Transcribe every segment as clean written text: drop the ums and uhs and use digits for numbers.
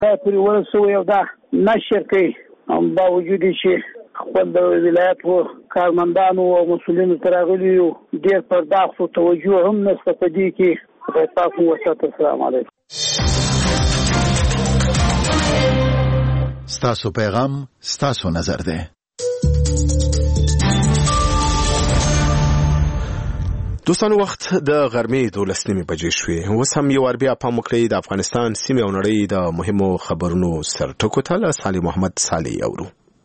پورې ورسوي او دا نشر کوي باوجود چې خپل د ولایت و کارمندانو او مسؤلینو تر راغلي یو ډېر پرداخت او توجه هم نشته په دې کې. خدای پاک مو وساتي. السلام علیکم. ستاسو پیغام ستاسو نظر ده. دوستانو وخت د غرمې 12 بجې شوې. اوس هم یو بیا پام وکړئ د افغانستان سیمې او نړۍ د مهمو خبرونو سرټکو ته له صالح محمد صالح اورو.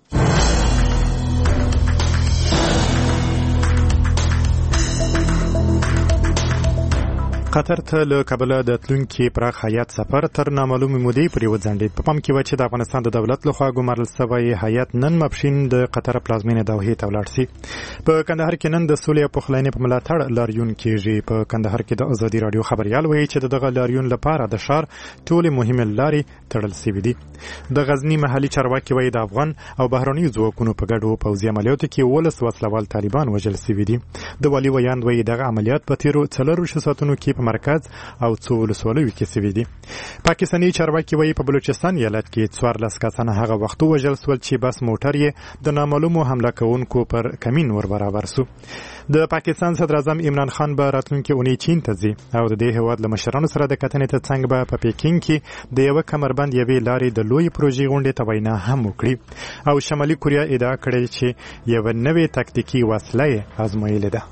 قطر ته له کابل د تلونکي پراخ هیات سفر تر نامعلومې مودې پورې وځنډېد. په پام کې و چې د افغانستان د دولت لخوا ګمارل شوی هیات نن ماپښین د قطر پلازمینې دوحې ته ولاړ شي. په کندهار کې نن د سولې او پخلاینې په ملاتړ لاریون کېږي. په کندهار کې د ازادي رادیو خبريال وایي چې دغه لاریون لپاره د شهر ټولې مهمې لارې تړل شوې دي. د غزنی محلي چارواکي وایي د افغان او بهرنیو ځواکونو په ګډو پوځي عملیاتو کې 19 وسلوال طالبان وژل شوي دي. د والي ویاند وایي دغه عملیات په تیرو 4 ساعتونو کې په مرکز او څو ولسوالیو کې شوي دي. پاکستاني چارواکي وایي په بلوچستان ایالت کې 14 کسان هغه وخت وژل شول چې بس موټر یې د نامعلومو حمله کوونکو پر کمین ور برابر شو. د پاکستان صدر اعظم عمران خان به راتلونکي اونۍ چین ته ځي او د دې هیواد له مشرانو سره د کتنې ته څنګ به په پیکینګ کې د یو کمربند یوې لارې د لوی پروژې غونډې ته وینا هم وکړي او شمالي کوریا ادعا کړې چې یو نوې تاکتیکي وسله یې ازمویلې ده.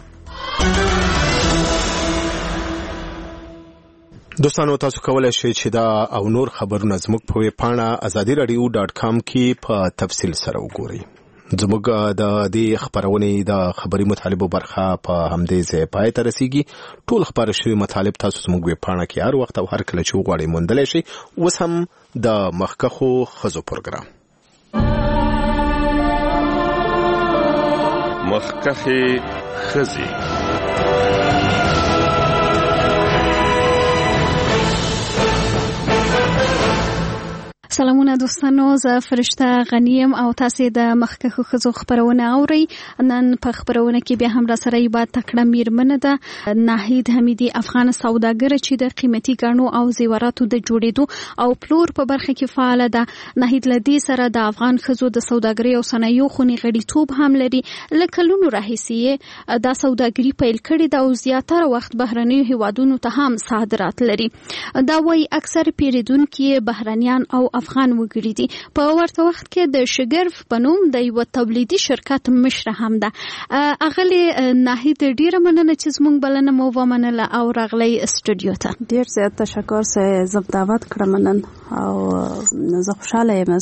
دوستانو تاسو کولای شئ چې دا او نور خبرونه زموږ په ویب پاڼه azadiradio.com کې په تفصیل سره وګورئ. زموږ د دې خبرونې د خبري مطالبو برخه په همدې ځای پای ته رسیږي. ټول خبر شوی مطالب تاسو زموږ ویب پاڼه کې هر وخت او هر کله چې وغواړئ موندلی شئ. اوس هم د مخکښو ښځو پروګرام مخکښې ښځې. سلامونه دوستانو، زه فرشته غنیم او تاسو د مخکښو ښځو خبرونه اورئ. نن په خبرونه کې بیا هم را سره یوه تکړه میرمنه ده، ناهید حمیدي، افغان سوداګر چې د قیمتي ګاڼو او زیوراتو د جوړېدو او پلور په برخه کې فعاله ده. ناهید له دې سره د افغان ښځو د سوداګرۍ او صنایعو خونې غړیتوب هم لري. له کلونو راهیسې دا سوداګري پیل کړې ده او زیاتره وخت بهرنیو هیوادونو ته هم صادرات لري. دا وایي اکثر پیرودونکي بهرنیان او افغان وګړي دي. په ورته وخت کې د شګرف په نوم د یو تولیدي شرکت مشره هم ده. اغلی ناهید ډیره مننه چې زموږ بلنه مو ومنله او راغلی استودیو ته. ډیر زیات تشکر چې زه دعوت کړم نن او زه خوشاله یم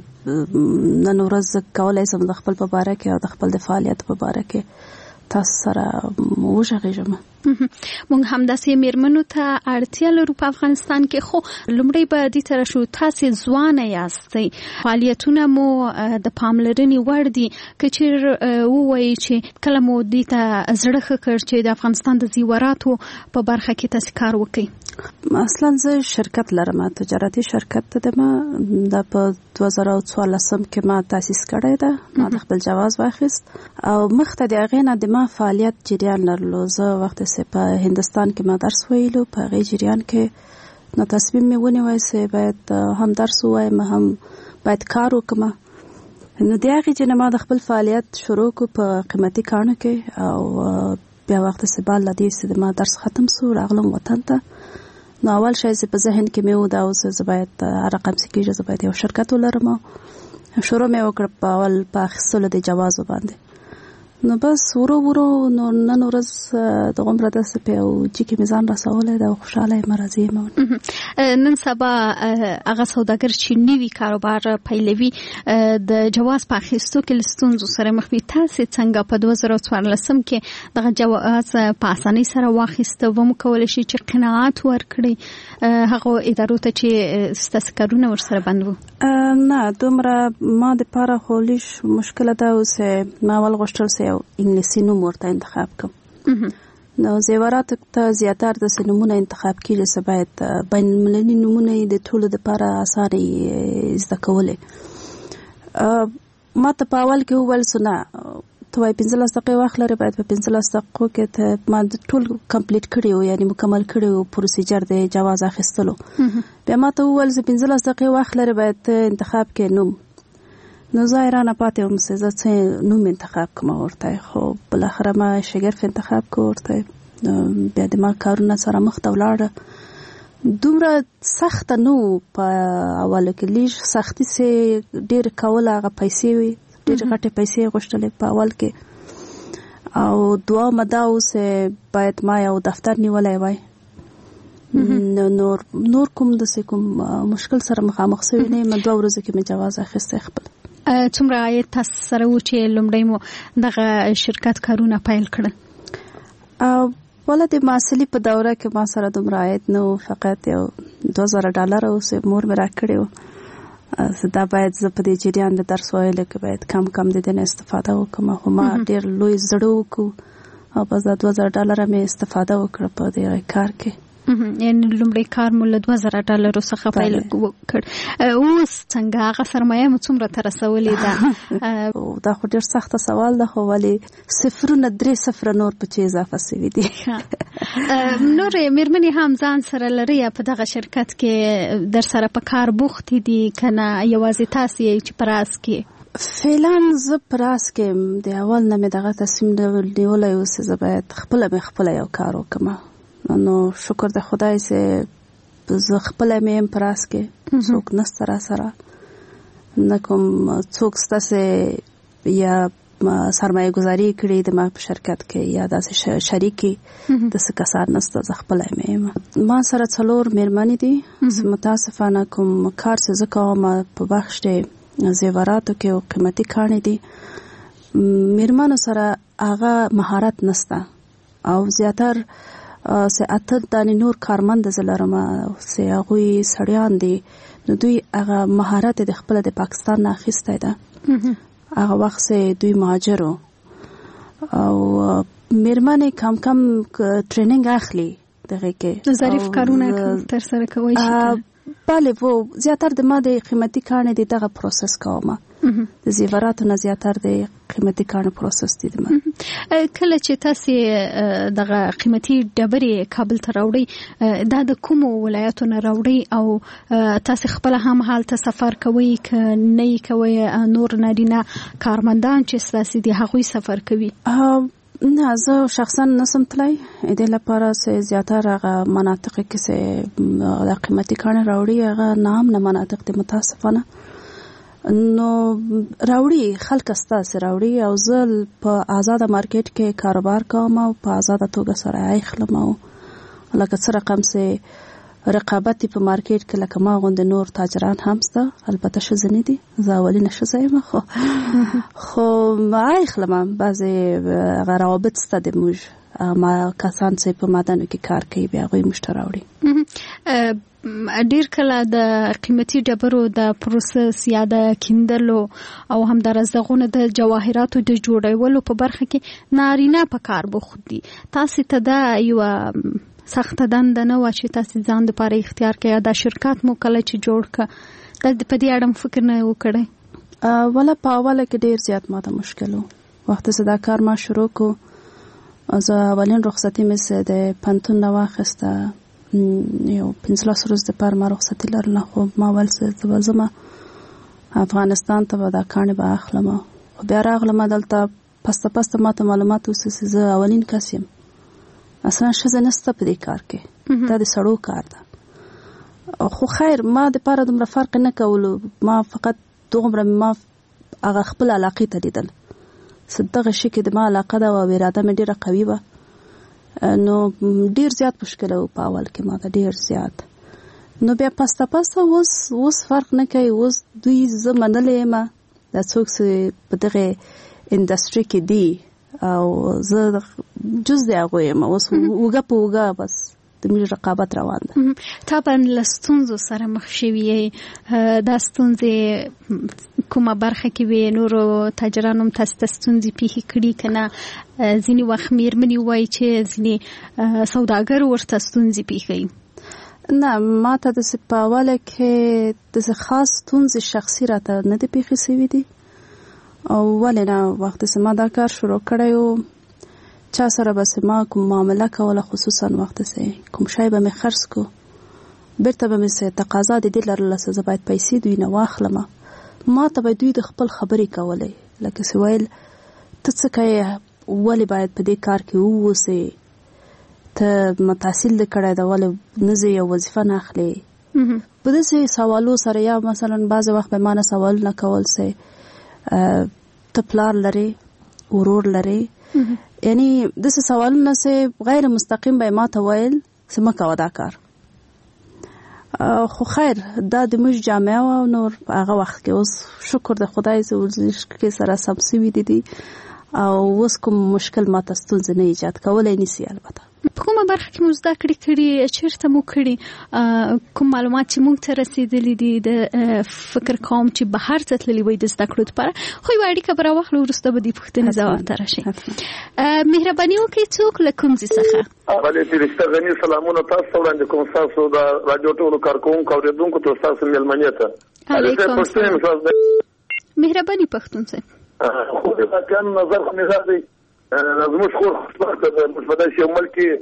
چې نن ورځ کولای شم د خپل په باره کې او د خپل د فعالیت په باره کې تاسو سره وژغېږم. مونږ همداسې میرمنو ته اړتیا لرو په افغانستان کې. خو لومړی به دې ته راشو، تاسې ځوانه یاستئ، فعالیتونه مو د پاملرنې وړ دي. که چېرې ووایي چې کله مو دې ته زړه ښه کړ چې د افغانستان د زیوراتو په برخه کې تاسې کار وکړئ؟ اصلا زه شرکت لرم، تجارتي شرکت ده. ما دا په 2014 کې ما تاسیس کړی ده. ما د خپل جواز واخیست او مخته د هغې نه د ما فعالیت جریان لرلو. زه وخت په هندستان کې ما درس ویلو، په هغې جریان کې نو تصمیم مې ونیوی چې باید هم درس ووایم هم باید کار وکړم. نو د هغې چې ما د خپل فعالیت شروع کړو په قیمتي کاڼو کې او بیا وخت چې بعد له دې چې ما درس ختم شو راغلم وطن ته. نو اول شی چې په ذهن کې مې و دا اوس زه باید هر رقم چې کېږي زه باید یو شرکت ولرم. شروع مې وکړه په اول په اخیستلو د جوازو باندې. نو بس ورو ورو نو نن ورځ د عمره داسې په یو جي کې مې ځان رسولی ده او خوشحاله یم، راضي یم. نن سبا هغه سوداګر چې نوي کاروبار پیلوي د جواز په اخیستو کې له ستونزو سره مخ وي. تاسې څنګه په 2014 کې دغه جواز په اسانۍ سره واخیسته؟ ومو کولی شي چې قناعت ورکړئ هغو ادارو ته چې ستاسې کارونه ورسره بند وو؟ نه، دومره ما دپاره خو لږ مشکله ده چې ما اول غوښتل چې یو انګلیسي نوم ورته انتخاب کړم. نو زیوراتو ته زیاتره داسې نومونه انتخاب کېږي چې باید بین المللي نومونه یې د ټولو دپاره اسانه زده کولی. ما ته په اول کې وویل چې نه، ته وای 15 دقیقې وخت لري باید په 15 دقیقو کې ته ما ټول کمپلیټ کړی و یعنی مکمل کړی و پروسیجر د جواز اخیستلو بیا ما ته وویل چې 15 دقیقې وخت لري باید انتخاب کې نوم نو ظاهرانه پاتې وم چې زه څه نوم انتخاب کوم ورته خو بالاخره ما شګرف انتخاب کو ورته بیا د ما کارونه سره مخ ته ولاړه دومره سخت نو په اول کې لیش سختی سه ډیر کول هغه پیسې وي ډیر غټه پیسې غوښتلې په اول کې او دوا مدا اوس باید ما یو دفتر نیولای وای نور کوم د کوم مشکل سره مخامخ شوی نه مې 2 ورځې کې مې جواز اخیسته خپل څومره عاید تاسو سره و چې لومړی مو دغه شرکت کارونه پیل کړل ولا د معسلی په دوره کې ما سره دومره عاید نو فقط یو $2000 اوس مور مې راکړی دا باید زه په دې جریان د درس ویلو کې باید کم د دې نه استفاده وکړم خو ما ډېر لوی زړه وکړو او بس دا $2000 مې استفاده وکړه په دې کار کې یعنی لومړی کار مو له $2000 څخه پیل وکړ اوس څنګه هغه سرمایه مو څومره ته رسولې ده دا خو ډېر سخته سوال ده خو ولې 0.3 نور په چې اضافه شوي دي نور مېرمنې هم ځان سره لري په دغه شرکت کې در سره په کار بوخت دي کنه یوازې تاسو یې چې پراس کې فعلا زه پراس کې د اول نه مې دغه تصمیم نیولی اوس زه باید خپله یو کار وکړم نو شکر د خدای چې زه خپله مې یم پراس کې څوک نسته را سره نه کوم څوک ستاسې یا سرمایه گذاری کړي د ما په شرکت کې یا داسې شریکي داسې کسان نسته زه خپله مې یم ما سره 4 مېرمنې دي متاسفانه کوم کار چې زه کوم په بخش د زیوراتو کې او قیمتي کاڼي دي مېرمنو سره هغه مهارت نسته او زیاتر سه اته دانی نور کارمند زلرم سه هغوی سړیان دي نو دوی هغه مهارت د خپل د پاکستان نه اخیستی ده هغه وخت سه دوی مهاجرو او میرمنې کم ټریننګ اخلي دغه کې ظریف کارونه تر سره کوي بله وو زیاتر د ما د قیمتي کاڼي د دغه پروسس کوم د زیوراتو نه زیاتر د قیمتي کاڼو پروسس دي ما کله چې تاسو دغه قیمتي ډبرې کابل ته راوړي دا د کوم ولایتو نه راوړي او تاسو خپل هم حالت سفر کوي ک نه کوي نور نارینه کارمندان چې تاسو دي هغوی سفر کوي نه زه شخصا نسم تلای د لپاره سه زیاتره هغه مناطق کې سه د قیمتي کاڼي راوړي هغه نام نه مناطق د متاسفانه نو راوړي خلک ستاسو راوړي او زه په آزاد مارکیټ کې کاروبار کوم او په آزاد توګه سره اخلم او لکه څه رقم سه رقابت په مارکیټ کې لکه ما غوند نور تاجران هم سته البته شزنی دي زه اولینه شزایم خو ما اخلم بعضی روابط سته د موږ ما کسان چې په مادانو کې کار کوي بیا غوي مشتری راوړي ډیر کله د قیمتي ډبرو د پروسس یا د کیندلو او هم د رزغونو د جواهراتو د جوړولو په برخه کې نارینه په کار بوخت دي تاسو ته دا یو سخت دنده نه و چې تاسو ځان لپاره اختیار کړئ دا شرکت مو کله چې جوړ ک د په دې اړه فکر نه وکړئ ولا په اوله کې ډیر زیات ماته مشکل و وخت چې دا کار ما شروع کو زه اولین رخصتي مې د پنتون نه واخیسته یو 15 ورځې د پر ما رخصتي لرله خو ما ول څه زما افغانستان ته دا کاڼي به اخلم خو بیا راغلم دلته پسته ماته معلومات اوس چې زه اولین کس یم اصلا ښځه نسته په دې کار کې دا د سړو کار ده خو خیر ما د پاره دومره فرق نه کولو ما فقط دومره ما هغه خپل علاقې ته لیدل صدقه شي کې د ما علاقه ده او اراده مې ډیره قوي وه نو ډیر زیات مشکل و په اول کې ما ته ډیر زیات نو بیا پسته اوس فرق نه کوي اوس دوی زه منلې یم دا څوک چې په دغه انډسټري کې دي او زه جز د هغوی یم اوس اوږه په اوږه بس د موږ رقابت روان ده طبعا له ستونزو سره مخ شوي یې دا ستونزې کومه برخه کې وي نورو تاجرانو هم تاسو ته ستونزې پیښې کړي که نه ځینې وخت مېرمنې وایي چې ځینې سوداګر ورته ستونزې پیښوي نه ما ته داسې په اوله کې داسې خاص ستونزې شخصي راته نه دي پیښې شوي دي او ولې نه وخت چې ما دا کار شروع کړی و چا سره بس ما کوم معامله کوله خصوصا وخت چې کوم شی به مې خرڅ کو بیرته به مې تقاضا د دې لرله چې زه باید پیسې دوی نه واخلم ما ته به دوی د خپل خبرې کولې لکه چې ویل ته څه کوې ولې باید په دې کار کې ووسې ته تحصیل دې کړی ده ولې نه ځې یو وظیفه نه اخلې په داسې سوالو سره یا مثلا بعضې وخت به ما نه سوالونه کول چې ته پلار لرې ورور لرې یعنی داسې سوالونه چې غیر مستقیم به ما ته ویل چې مه کوه دا کار خو خیر دا د موږ جامعه و نور هغه وخت کې اوس شکر د خدای چې ورزش کې سره سم سوي دي او اوس کوم مشکل ماته ستونزه نه ایجاد کولی نشي البته په کومه برخه کې مو زده کړې چیرته مو کړي کوم معلومات چې موږ ته رسیدلي دي د فکر کوم چې بهر ته تللي وي د زده کړو لپاره خو یوه اړیکه به راواخلو وروسته به دې پوښتنې ځواب ته راشي مهرباني وکړئ څوک له کوم ځای څخه بلې فرشته غني سلامونه تاسو ته وړاندې کوم ستاسو د راډیو ټولو کارکوونکو اورېدونکو ته ستاسو مېلمنې ته علیکم السلام مهرباني پښتون صاحب خو د واقعا نظر خو مې دی زموږ خور خوشبخته ده موږ په داسې یو ملک کې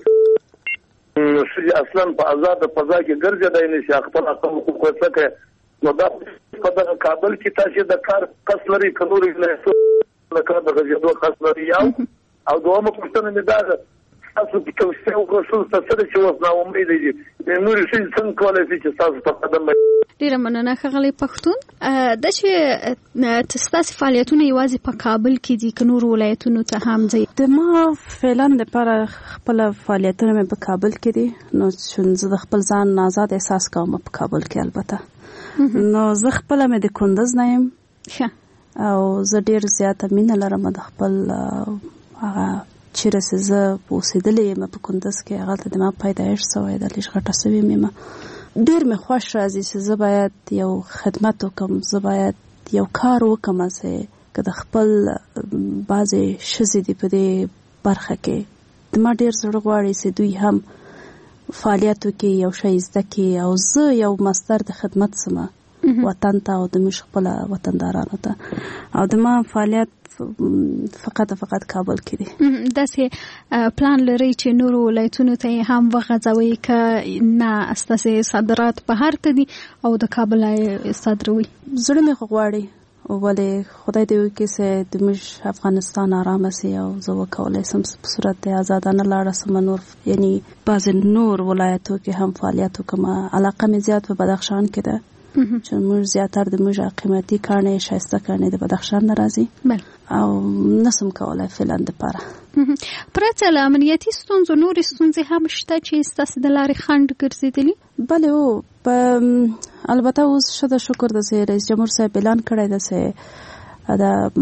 ښځې اصلا په ازاده فضا کې ګرځېدی نه شي خپل حقوق ورڅ کړی نو دا په دغه کابل کې تاسې د کار قصد لرئ که نورې ولایتونو د کار د غځېدو قصد لرئ او دویمه پوښتنه مې دا ده تاسو توصیه وکړه ښځو ته څه ده چې اوس ناامیده دي نورې ښځې څنګه کولی شي چې ستاسو په قدم ډیره مننه ښاغلی پښتون دا چې ستاسې فعالیتونه یوازې په کابل کې دي که نورو ولایتونو ته هم ځئ د ما فعلا لپاره خپله فعالیتونه مې په کابل کې دي نو چې زه د خپل ځان آزاد احساس کوم په کابل کې البته نو زه خپله مې د کندز نه یم او زه ډېر زیاته مینه لرم د خپل هغه چیرې چې زه اوسېدلې یم په کندز کې هغلته د ما پیدایش شوی ده لږ غټه شوې یم ډېر مې خوښ راځي چې زه باید یو خدمت وکړم زه باید یو کار وکړم چې که د خپل بعضې ښځې دي په دې برخه کې د ما ډېر زړه غواړي چې دوی هم فعالیت وکړي یو شی زده کړي او زه یو مصدر د خدمت شم وطن ته او د موږ خپله وطندارانو ته او د ما فعالیت فقط کابل کې دي داسې پلان لرئ چې نورو ولایتونو ته یې هم وغځوئ که نه ستاسې صادرات بهر ته دي او د کابل صادروئ زړه مې خو غواړي ولې خدای دې وکړي چې د موږ افغانستان آرامه سي او زه وکولی شم په صورت د ازادانه لاړه شم نور یعنی بعضې نور ولایتو کې هم فعالیت وکړم علاقه مې زیات په بدخشان کې ده چې موږ زیاتره د موږ قیمتي کاڼې ښایسته کاڼې د بدخشان نه راځي او نسم کولی فعلا دپاره پرته له امنیتي ستونزو نورې ستونزې هم شته چې ستاسې د لارې خنډ ګرځېدلي بلې البته اوس ښه ده شکر ده چې رئیس جمهور صاحب اعلان کړی ده چې د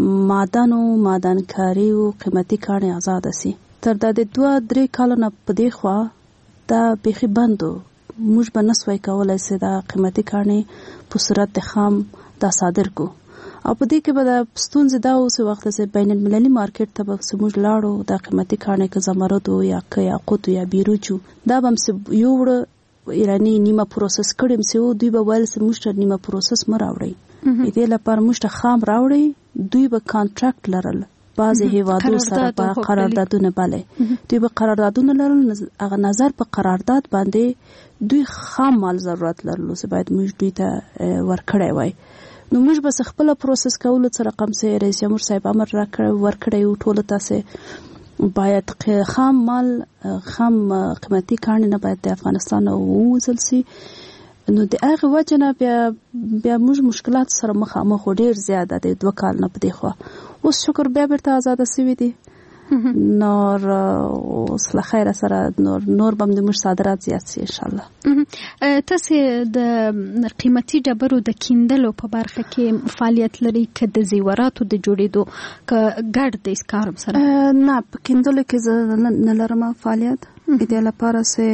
معدنکاریو قیمتي کاڼې ازاده سي تر دا د 2-3 کالو نه په دې خوا دا بیخي بند و موږ به نسوای کولی چې دا قیمتي کاڼې په صورت د خام دا صادر کو او په دې کې به د ستونزې دا اوس وخت چې بین المللي مارکیټ ته به موږ لاړو دا قیمتي کاڼې که زمرد و یا که یاقوت یا بیروج دا به هم یوړه ایراني نیمه پروسس کړي چې دوی به ویل چې موږ ته نیمه پروسس مه راوړئ دې لپاره موږ ته خام راوړئ دوی به کانټراکټ لرل بعضې هیوادو سره به قراردادونه دوی به قراردادونه لرل هغه نظر په قرارداد باندې دوی خام مال ضرورت لرلو چې باید موږ دوی ته ورکړی وای نو موږ به خپله پروسس کولو څه رقم چې رئیس جمهور صاحب امر ورکړی و ټولو ته چې باید خام مال خام قیمتي کاڼې نه باید د افغانستان نه ووځل سي نو د هغې وجه نه بیا موږ مشکلات سره مخامخ ډېر زیاده دی 2 کال نه په دې خوا اوس شکر بیا بیرته ازاده سوي دي نور اوس له خیره سره نور به هم د موږ صادرات زیات سي انشاءالله تاسې د قیمتي ډبرو د کیندلو په برخه کې فعالیت لرئ که د زیوراتو د جوړېدو که ګډ د اسکارم سره نه په کیندلو کې زه نه لرم فعالیت دې لپاره چې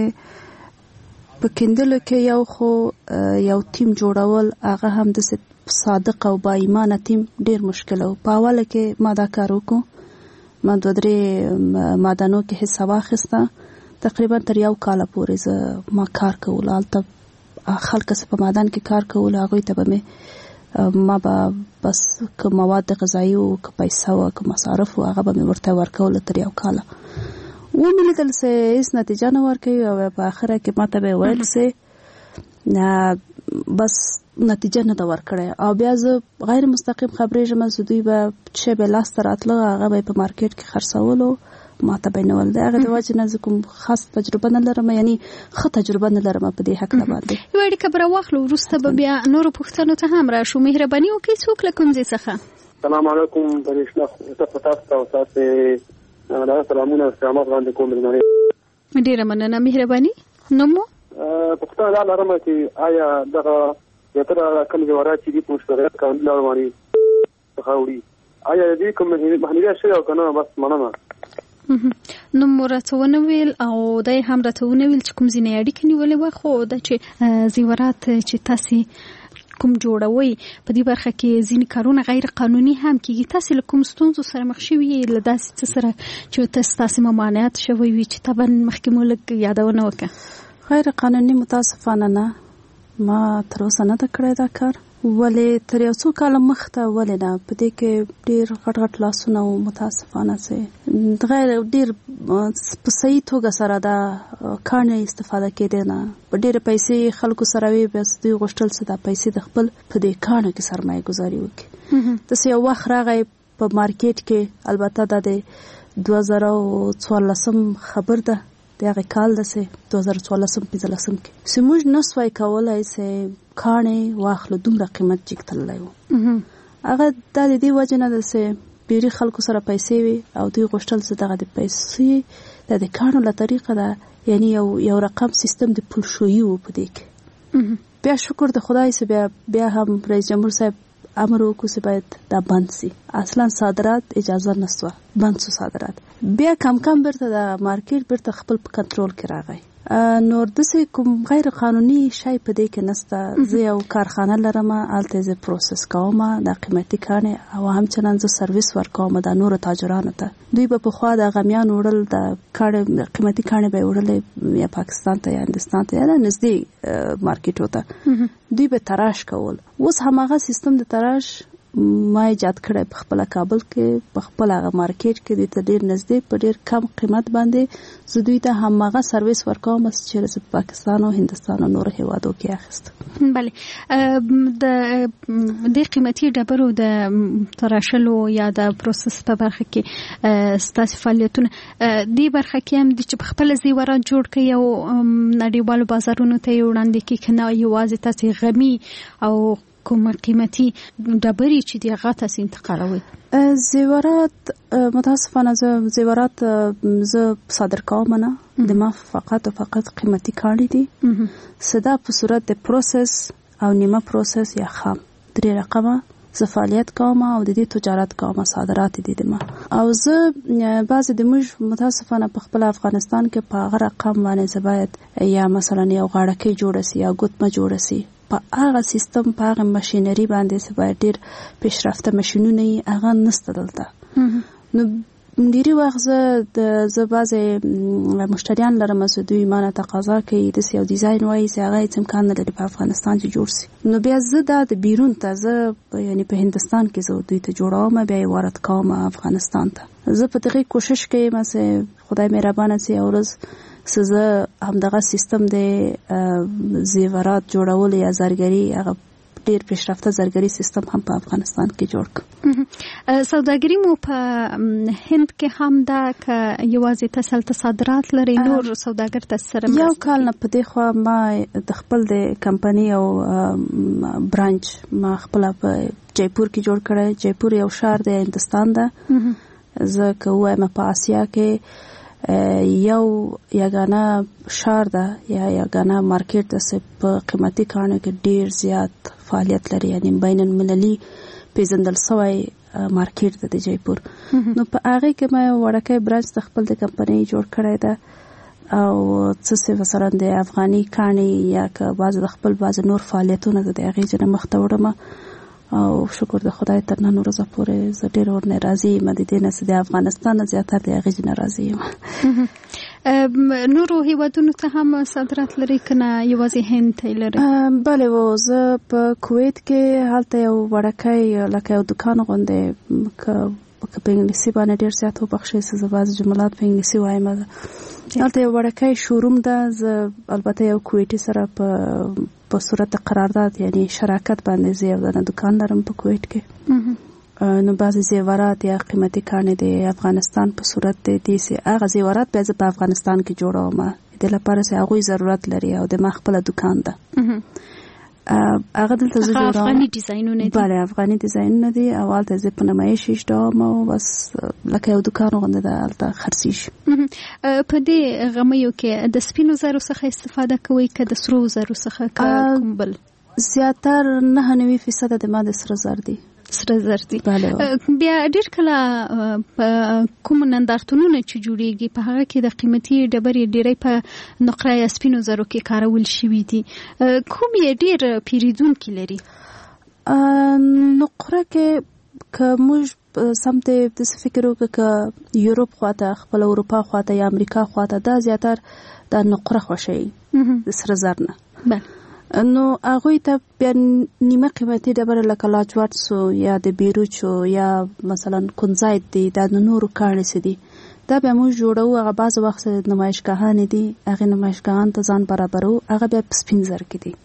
په کیندلو کې یو تیم جوړول هغه هم د صادق او با ایمانه تیم ډیر مشکل و په اوله کې ما دا کار وکړو ما 2-3 معدنو کې حصه واخیسته تقریبا تر 1 کال پورې ما کار کول هلته خلک چې په معدن کې کار کول هغوی ته به مې ما به بس که مواد غذایی او که پیسې او که مصارف او هغه به مې ورته ورکول تر یو کاله ومې لیدل چې هیڅ نتیجه نه ورکوي او په آخره کې ما ته به ویل چې بس نتیجه نه ده ورکړې او بیا زه غیر مستقیم خبرېږم چې دوی به چې به لاسته راتله هغه به په مارکیټ کې خرڅولو ما ته به نه ول د هغه د وجې نه زه کوم خاص تجربه نه لرم یعنی ښه تجربه نه لرم په دې هکله باندې یوه اړیکه به راواخلو وروسته به بیا نورو پوښتنو ته هم راشو مهرباني وکړئ څوک له کوم ځای څخه سلام علیکم برېښنا تاسو ته او تاسې سلامونه استعمال باندې کوم ډېره مننه مهرباني نوم مو پوښتنه دا لرم چې آیا دغه یتره کوم جوارات چې دي په مشترک قانون باندې څخه وړي آیا دې کوم مخنیوي شوی او کنه بس مننه نو مو راته ونه ویل او دای هم راته ونه ویل چې کوم ځینې اړیکې نیولې وه خو دا چې زیورات چې تاسې کوم جوړوي په دې برخه کې ځینې کارونه غیر قانوني هم کېږي تاسې له کوم ستونزو سره مخ شوي یې له داسې څه سره چې تاسې ممانعت شوی وي چې طبعا مخکې مو لږ یادونه وکړه غیر قانوني متاسفانه نه ما تر اوسه نه ده کړی دا کار ولې تر یو څو کاله مخته ولې نه په دې کې ډېر غټ غټ لاسونه و متاسفانه چې غیر ډېر په صحیح توګه سره دا کاڼې استفاده کېدې نه په ډېرې پیسې خلکو سره وي بیا دوی غوښتل چې دا پیسې د خپل په دې کاڼو کې سرمایه ګذاري وکړي داسې یو وخت راغی په مارکیټ کې البته دا د 2014 خبر ده د هغې کال داسې 2014-15 کې چې موږ نسوای کولی چې کاڼې واخلو دومره قیمت جګ تللی و هغه دا د دې وجې نه ده چې ډېرې خلکو سره پیسې وي او دوی غوښتل چې دغه د پیسې د کاڼو له طریقه ده یعنی یو رقم سیستم د پولشویي و په دې کې بیا شکر د خدای چې بیا هم رئیس جمهور صاحب امر وکړو چې باید دا بند سي اصلا صادرات اجازه نشوه بند سو صادرات بیا کم کم برته د مارکیټ برته خپل په کنټرول کې راغی نور داسې کوم غیر قانوني شی په دې کې نسته زه یو کارخانه لرم هلته زه پروسس کوم د قیمتي کاڼې او همچنان زه سرویس ورکوم د نورو تاجرانو ته دوی به پخوا د غمیان وړل د قیمتي کاڼې به یې وړلې یا پاکستان ته یا هندوستان ته یا نږدې مارکیټو ته دوی به تراش کول اوس هماغه سیستم د تراش ما ایجاد کړی په خپل کابل کې په خپل هغه مارکیټ کې دوی ته ډېر نږدې په ډېر کم قیمت باندې زه دوی ته هماغه سرویس ورکوم چې په پاکستان او هندوستان او نورو هیوادو کې اخیست بله د قیمتي ډبرو د تراشلو یا د پروسس په برخه کې ستاسې فعالیتونه دې برخه کې هم دي چې په خپله زیورات جوړ کړئ او نړیوالو بازارونو ته یې وړاندې کړئ که نه یوازې تاسې غمي او کوم قیمتي ډبرې چې دی هغه تاسې انتقالوي زیورات متاسفانه زیورات زه صادر کوم نه د ما فقط او فقط قیمتي کاڼي دي صدا په صورت د پروسس او نیمه پروسس یا خام درې رقمه زه فعالیت کوم او د دې تجارت کوم صادرات دي د ما او زه بعضې د موږ متاسفانه په خپل افغانستان کې په هغه رقم باندې زه باید یا مثلا یو غاړکۍ جوړه سي یا ګوتمه جوړه سي په هغه سیستم په هغه ماشینري باندې چې باید ډېر پیشرفته ماشینونه یې هغه نشته دلته نو ډېری وخت زه بعضې مشتریان لرم چې دوی ما نه تقاضا کوي داسې یو ډیزاین وایي چې هغه هېڅ امکان نه لري په افغانستان چې جوړ سي نو بیا زه دا د بیرون ته زه یعنی په هندوستان کې زه دوی ته جوړوم بیا یې وارد کوم افغانستان ته زه په دغې کوشش کوم چې خدای مهربانه چې یو ورځ زه همدغه سیستم د زیورات جوړول یا زرګري هغه ډېر پیشرفته زرګري سیستم هم په افغانستان کې جوړ کړم سوداګري مو په هند کې هم دا که یوازې تاسو هلته صادرات لرئ نور سوداګر تاسو سره یو کال نه په دې خوا ما د خپل د کمپنۍ او برانچ ما خپله په جیپور کې جوړ کړی جیپور یو ښار دی هندوستان ده زه که ووایم په آسیا کې یو یګانه ښار ده یا یګانه مارکیټ ده چې په قیمتي کاڼو کې ډېر زیات فعالیت لري یعنی بین المللي پیژندل شوی مارکیټ ده د جیپور نو په هغې کې ما یو وړوکی برانچ د خپل د کمپنۍ جوړ کړی ده او څه چې مثلا د افغاني کاڼي یا که بعضې د خپل بعضې نور فعالیتونه ده د هغې ځینې مخته وړم او شکر د خدای تر نن ورځې پورې زه ډېره ورنه راضي یم د دې نه چې د افغانستان نه زیاتره د هغې ځینې راضي یم نورو هیوادونو ته هم صادرات لري کنه یوازې هند ته لري؟ بله و زه په کویت کې هلته یو وړکی لکه یو دکان غوندې که په انګلیسي باندې ډېر زیات وبخښئ چې زه بعضې جملات په انګلیسي وایم هلته یو وړکی شوروم ده. زه البته یو کویتي سره په صورت قرارداد یعنی شراکت باندې زه یو دانه دکان لرم په کویت کې. نو بعضې زیورات یا قیمتي کاڼي د افغانستان په صورت دی چې هغه زیورات بیا زه په افغانستان کې جوړوم د دې لپاره چې هغوی ضرورت لري او د ما خپله دکان ده. هغه دلته زه جوړوم. افغاني ډیزاینونه دي؟ بله افغاني ډیزاینونه دي او هلته زه په نمایش ایږدوم او بس لکه یو دکان غوندې ده هلته خرڅېږي. په دې غمیو کې د سپینو زرو څخه استفاده کوئ که د سرو زرو څخه که کوم بل؟ زیاتر 99% د ما د سره زر دي. سره زر دي. بیا ډېر کله په کوم نندارتونونه چې جوړیږي په هغه کې د قیمتي ډبرې ډېری په نقره یا سپینو زرو کې کارول شوي دي. کوم یې ډېر پیریدونکي لري؟ نقره کې که موږ سمت داسې فکر وکړو که یوروپ خواته خپل اروپا خواته یا امریکا خواته دا زیاتر د نقره خوښوي د سره زر نه. بله نو هغوی ته بیا نیمه قیمتي ډبره لکه لاجوردسو یا د بیروچو یا مثلا کنزایت دي دا د نورو کاڼي څه دي دا بیا موږ جوړوو. هغه بعضې وخت نمایشګاهانې دي هغې نمایشګاهانو ته ځان برابروو هغه بیا په سپین زر کې دي.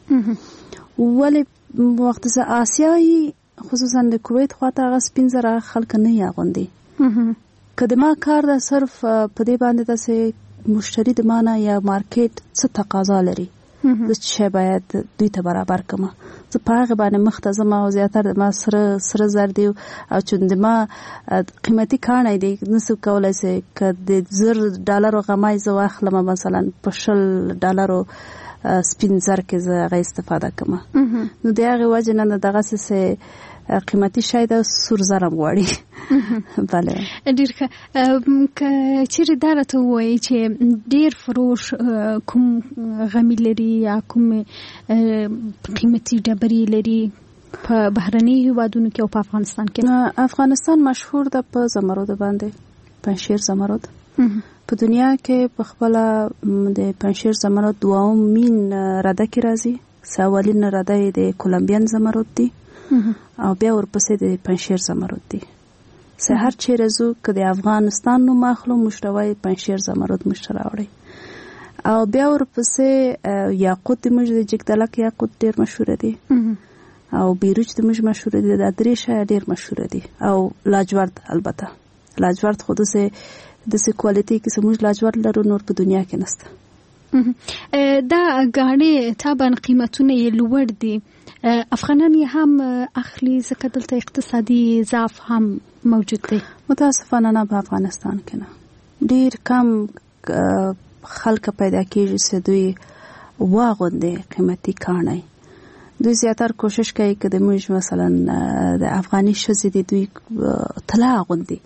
ولې وخت چې آسیا یي خصوصا د کویت خواته هغه سپین زر هغه خلک نه یې اغوندي. که د ما کار ده صرف په دې باندې داسې مشتري د ما نه یا مارکیټ څه تقاضا لري زه چې باید دوی ته برابر کړم زه په هغې باندې مخ ته ځم او زیاتر د ما سره زر دی او چې د ما قیمتي کاڼی دی نسو کولی چې که د $10 غمی زه واخلم مثلا په $10 سپین زر کې زه هغه استفاده کړم نو د هغې وجې نه دغسې قیمتي شی د سور زر هم غواړي. بله ډېر ښه. که چیرې دا راته ووایي چې ډېر فروش کوم غمي لري یا کوم قیمتي ډبرې لري په بهرني هیوادونو کې او په افغانستان کې؟ افغانستان مشهور ده په زمرد باندې پنجشیر زمرد. په دنیا کې په خپله د پنجشیر زمرد دوام مین رده کې راځي. اولین رده یې د کولمبین زمرد دی او بیا ورپسې د پنجشیر زمرد دی. چې هر چیرې ځو که د افغانستان نوم اخلو موږ ته وایي پنجشیر زمرد موږ ته راوړئ. او بیا ورپسې یاقوت د موږ د جګدلک یاقوت ډېر مشهوره دي او بیروج د موږ مشهوره دي. دا درې شیان ډېر مشهوره دي او لاجورد. البته لاجورد خو داسې کوالټي کې چې موږ لاجورد لرو نور په دنیا کې نشته. دا ګاڼې طبعا قیمتونه یې لوړ دي. افغانان یې هم اخلي ځکه دلته اقتصادي ضعف هم موجود دی؟ متاسفانه نه په افغانستان کې نه. ډېر کم خلک پیدا کېږي چې دوی واغوندي قیمتي کاڼی. دوی زیاتر کوشش کوي که د موږ مثلا د افغاني ښځې دي دوی طلا اغوندي.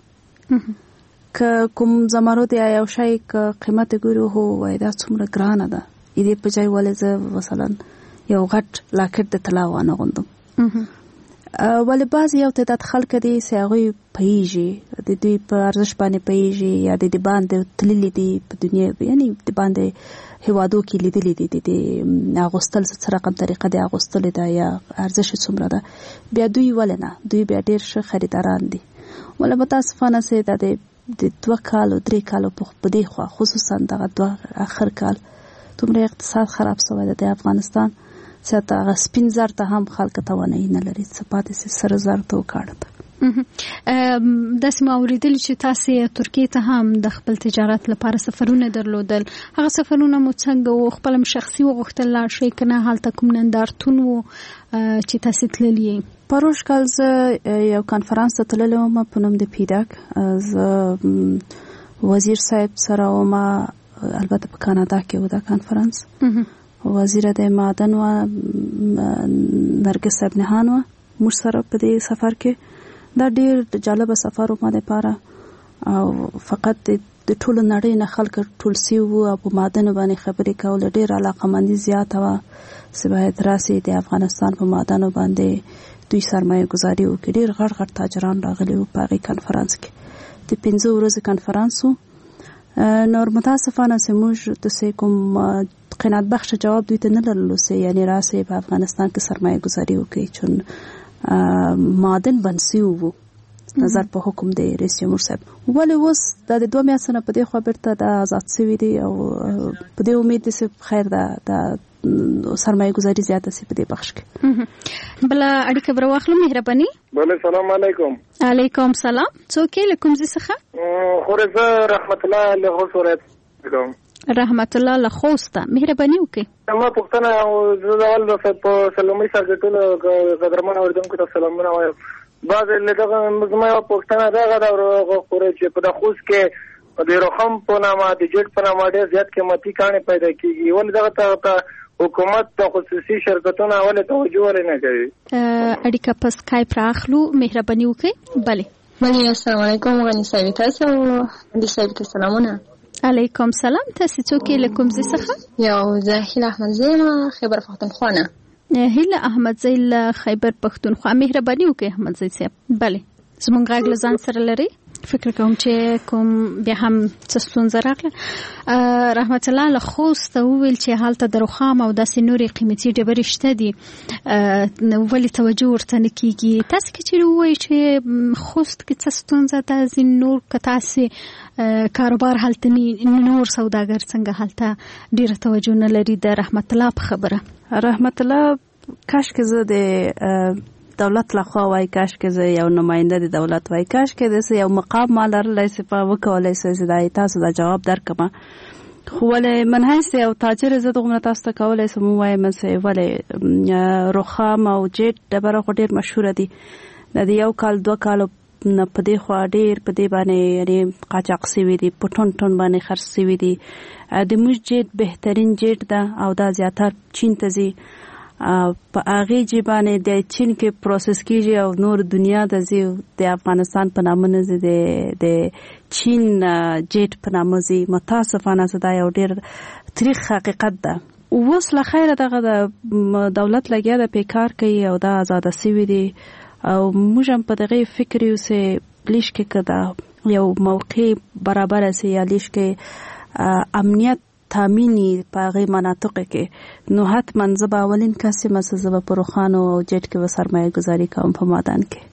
که کوم زمرد یا یو شی که قیمت ګورو هو وای دا څومره ګرانه ده دې په ځای ولې زه مثلا یو غټ لاکټ د طلا وانه غوندم. ولې بعضې یو تعداد خلک دي چې هغوی پوهېږي د دوی په ارزښت باندې پوهېږي یا د باندې تللي دي په دنیا یعنی د باندې هیوادو کې لیدلي دي د اغوستل څه رقم طریقه د اغوستلې ده یا ارزښت څومره ده بیا دوی ولې نه دوی بیا ډېر ښه خریداران دي. ولې متاسفانه چې دا د 2 کالو 3 کالو په دې خوا خصوصا دغه 2 آخر کال دومره اقتصاد خراب شوی دی د افغانستان چې هغه سپین زر ته هم خلک توانایي نه لري څه پاتې سي سره زر ته وکاڼه. داسې ما اورېدلي چې تاسې ترکیې ته هم د خپل تجارت لپاره سفرونه درلودل. هغه سفرونه مو څنګه و؟ خپله م شخصي وغوښتل لاړ شئ که نه هلته کوم نندارتون و چې تاسې تللي یې؟ پروش کال زه یو کانفرانس ته تللی وم په نوم د پیډاک. زه وزیر صاحب سره وم البته په کانادا کې و دا کانفرانس. وزیر د معدن و نرګس ابنهان و موږ سره په دې سفر کې. دا ډېر جالبه سفر و ما دپاره او فقط د ټولو نړۍ نه خلک ټول سوي وو او په معدنو باندې خبرې کولې. ډېر علاقهمندي زیاته وه چې باید راسي د افغانستان په معدنو باندې دوی سرمایه گذاري وکړي. ډېر غټ تاجران راغلي وو په هغې کنفرانس کې. د 15 ورځې کنفرانس و. نور متاسفانه سموږ د کوم قناعت بخش جواب دوی ته نه لرلو سي یعنی راسي په افغانستان کې سرمایه گذاری وکړي چون معدن بنسي وو نظر په حکم دی رئیس جمهور صاحب ولې اوس د 2 میاشتې نه په دې خوا بیرته د آزاد شوي دي او په دې امید دي چې خیر د سرمایه گذاری زیاته سي په دې بخش کې بل اړیکه بر واخلو مهرباني بله سلام علیکم علیکم سلام څوک له کوم ځای څخه خورزه رحمت الله له حضرت کوم رحمت الله له خوسته مهرباني وکړئ ما پوښتنه زول په سلامي سرګټول قدرمن اوردونکو ته سلامونه وایم بعض له دغه مزمه پوښتنه دا غواړم چې په د خوست کې د رقم په نامه د جټ په نامه ډېر زیات قیمتي کانې پیدا کیږي ول دغه ته حکومت ته خصوصي شرکتونه ولې توجه ولې نه کوي اړیکه په سکایپ راخلو مهرباني وکړئ بله السلام علیکم غنی صاحب تاسو د صاحب ته سلامونه علیکم سلام تاسو څوک له کوم ځای څخه یو زاهل احمد زینا خیبر پختونخوا هیله احمد زیل خیبر پختونخوا مهرباني وکړئ احمد زی صاحب بله زمونږ غږ له ځان سره لري فکر کوم چې کوم بیا هم څه ستونزه راغله رحمت الله له خوست وویل چې هلته د رخام او داسې نورې قیمتي ډبرې شته دي ولې توجه ورته نه کیږي تاسو که چیرې ووایئ چې خوست کې څه ستونزه ده ځینې نور که تاسې کاروبار هلته نور سوداګر څنګه هلته ډېره توجه نه لري د رحمت الله په خبره رحمت الله کاشکې زه د دولت لخوا وای کاش کې زه یو نماینده د دولت وای کاش کې د یو مقام ما لرلی چې په وکولای چې دا تاسو دا جواب درکم خو ولې من هیڅ یو تاجر زه دغه تاسو ته کولای سم وایم چې ولې رخام او جټ ډبره خو ډېر مشهور دي د یو کال 2 کال نه په دې خوا ډېر په دې باندې یعنی قاچاق سوي دي په ټون ټون باندې خرڅ سوي دي د موږ جټ بهترین جټ ده او دا زیاتره چین ته ځي په هغه جبانه د چین کې پروسس کیږي او نور دنیا د زی د افغانستان په نامه نه د چین جټ په نامه زی متاسفانه صدا یو ډیر تاریخ حقیقت ده اوس له خیره دغه د دولت لګیا د پیکار کوي او د آزاد سوي دي او موږ هم په دغه فکر یو سه لیش کې کده یو موقع برابر سي یا لیش کې امنیت تامینی په غي مناطق کې نو حتما زبا اولین کسي مسزبه پروخانو او جټ کې وسرمایه گذاری کوم په مادان کې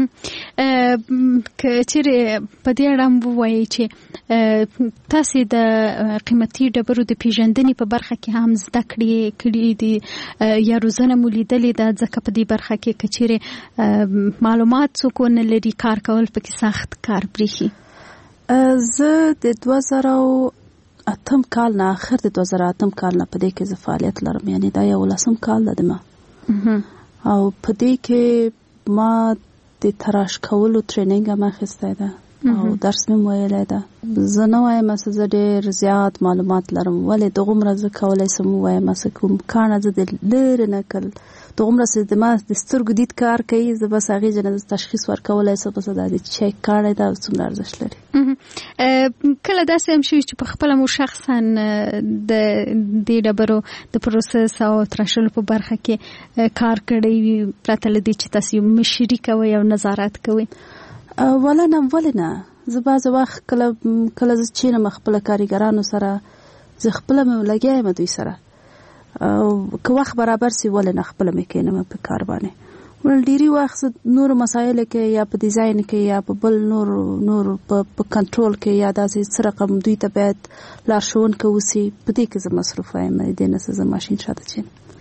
که چیرې په دې اړه وایي چې تاسو د قیمتي ډبرو د پیژندنې په برخه کې هم زده کړې دي یا روزنه مو لیدلې ده ځکه په دې برخه کې که چیرې معلومات څوک نه لري کار کول پکې سخت کار بریښي زه د 2008 کال نه اخر د 2008 کال نه په دې کې ز فعالیت لرم یعنی دا یو لسم کال ده ما او په دې کې ما د تراش کولو ټریننګ ما خسته ده او درس مې ویلای ده زه نه وایم چې زه ډېر زیات معلومات لرم ولې دغه مرزه کولای سم وایم چې کوم کانه زه د لری نه کل دغه مرزه د ما د سترګو دید کار کوي زه بس هغه جن تشخیص ورکولای سم بس د چک کار ده څومره ارزښت لري کله داسې هم شي چې په خپل مو شخصا د دې ډبرو د پروسس او تراشلو په برخه کې کار کړی پرته لدی چې تاسو مشري کوي او نظارت کوي ولنه زه باز وخت کله چې نه خپل کاریګرانو سره زه خپل مې لګیایم دوی سره او که وخت برابر سی ولنه خپل مې کینم په کار باندې ول ډیری وخت نور مسایل کې یا په ډیزاین کې یا په بل نور په کنټرول کې یا داسې څه رقم دوی ته باید لارښوون کوي په دې کې زه مصروف یم د نه څه ماشين شاته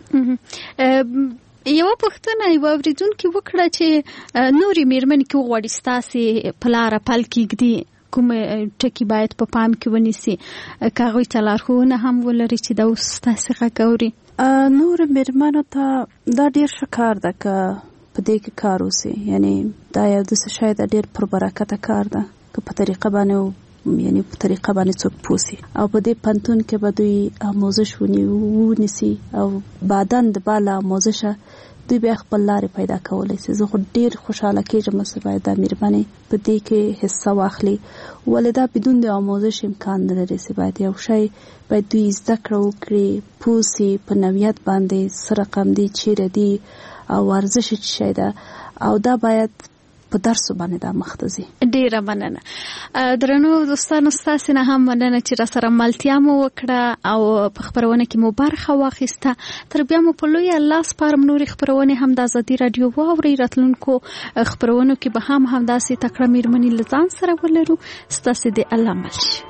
چین یو پښتنه یو اوریدونکو وکړه چې نوري میرمن کې وغوړي ستاسي پلار پل کېږي کوم ټکی باید په پام کې ونیسي کاغوي تلارخونه هم ولري چې دا ستاسي غوړي نور میرمنو ته دا ډیر شکار ده که په دې کې کار وسی یعنی دا یو د څه شاید ډیر پر برکت کار ده که په طریقه باندې یعنی په طریقه باندې څوک پوسی او په دې پنتون کې به دوی آموزش ونیسي او بعدن د بالا آموزش دوی به خپل لارې پیدا کولای شي زه خو ډیر خوشاله کېږم چې باید د میرمنې په دې کې حصہ واخلي ولدا بدون د آموزش امکان نه لري چې باید یو شی باید دوی زده کړو کړي پوسی په نویت باندې سره رقم دي چیرې دي او ورزش شي ده او دا باید په درس باندې دا مختزي. ډیره مننه. درنو دوستانو ستاسو نه هم مننه چې را سره ملتیا مو وکړه او په خبرونه کې مو برخه واخیسته. تر بیا مو په لوی الله سپارم نور خبرونه هم د ازادي رادیو واوري راتلونکو خبرونو کې به هم داسې تکړه میرمنې لزان سره ولرو. ستاسو دې الله مل شي.